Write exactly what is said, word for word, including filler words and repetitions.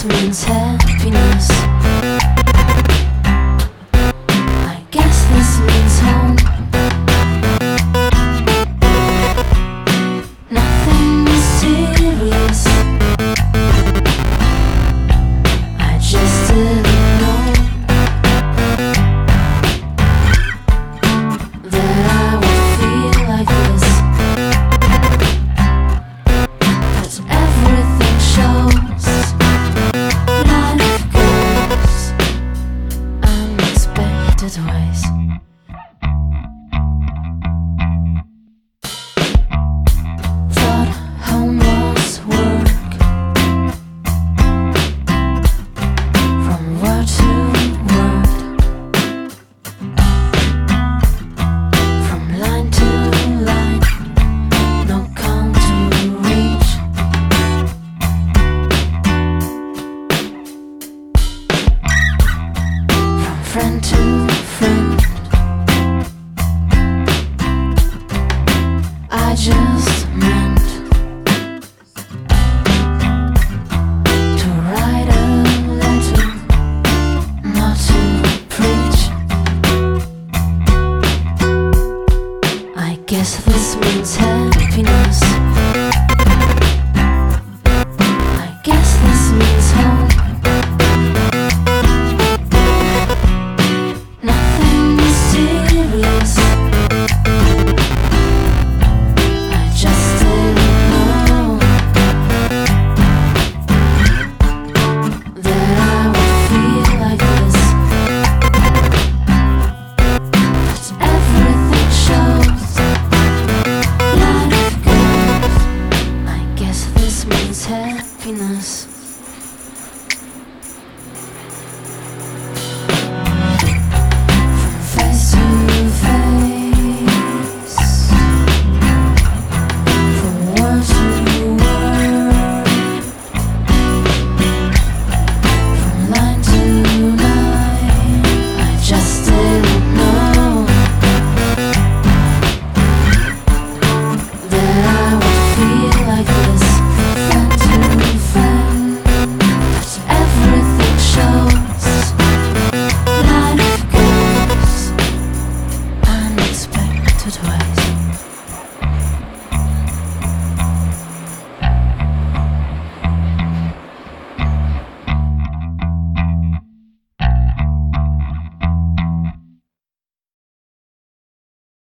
means happiness. I guess this means home. Nothing serious. I just didn't know that I would feel like this. But everything shows life goes unexpected ways. Thought home was work, from word to word, from line to line, no count to reach. From friend to friend,